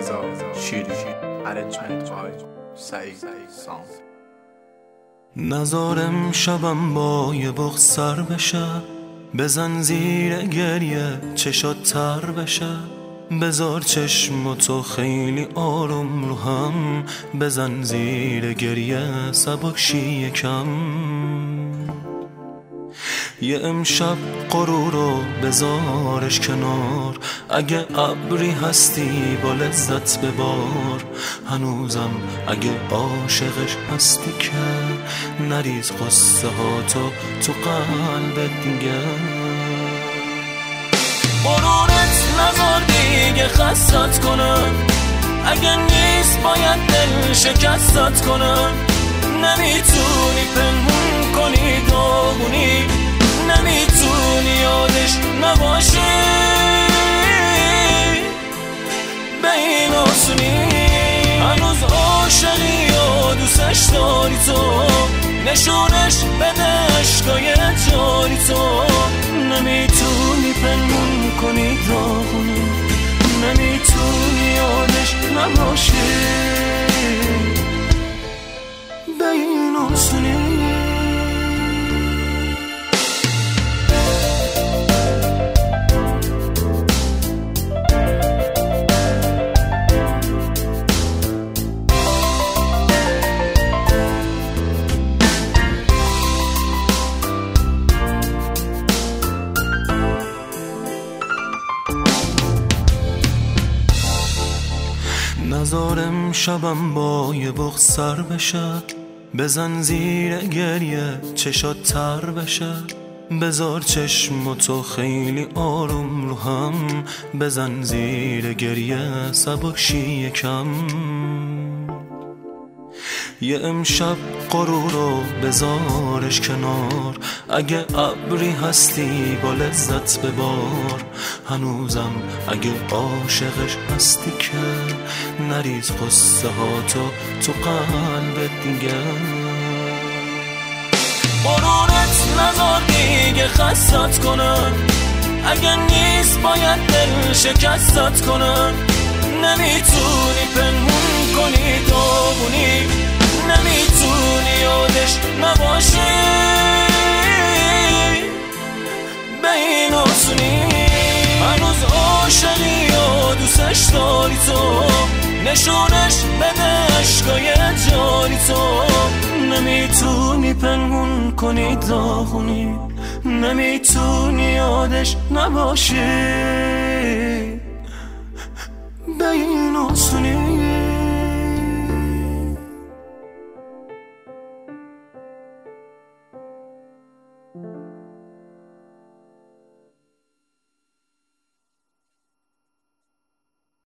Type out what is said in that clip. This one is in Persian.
رضا شیری ارنجمنت بای سعید سام. نزارم شبم با یه بغض سر بشه، بزن زیر گریه چشات تر بشه، بذار چشم تو خیلی آروم رو هم، بزن زیر گریه سبک شی یکم. یه امشب غرورو بذارش کنار، اگه ابری هستی با لذت ببار، هنوزم اگه عاشقش هستی که نریز قصه ها تو قلبت دیگه. غرورت نذار دیگه خستت کنم، اگه نیست باید دل شکستت کنم. نمیتونی پنهون کنی داغونی، نمیتونی یادش نباشی، به این آسونی. هنوز عاشقی و دوستش داری تو، نشونش بده عشقای جاری تو. نمیتونی پنهون کنی داغونی، نمیتونی یادش نباشی، به این آسونی. نزارم شبم با یه بغض سر بشه، بزن زیر گریه چشات تر بشه، بذار چشم تو خیلی آروم رو هم، بزن زیر گریه سبک شی یکم. یه امشب غرورو بذارش کنار، اگه ابری هستی با لذت ببار، هنوزم اگه عاشقش هستی که نریز قصه ها تو قلبت دیگه. غرورت نذار دیگه خستت کنم، اگه نیست باید دل شکستت کنم. نمیتونی پنهون کنی داغونی، نمیتونی یادش نباشی، به این آسونی. هنوز عاشقی و دوستش داری تو، نشونش بده عشقای جاری تو. نمیتونی پنهون کنی داغونی، نمیتونی یادش نباشی، به این آسونی.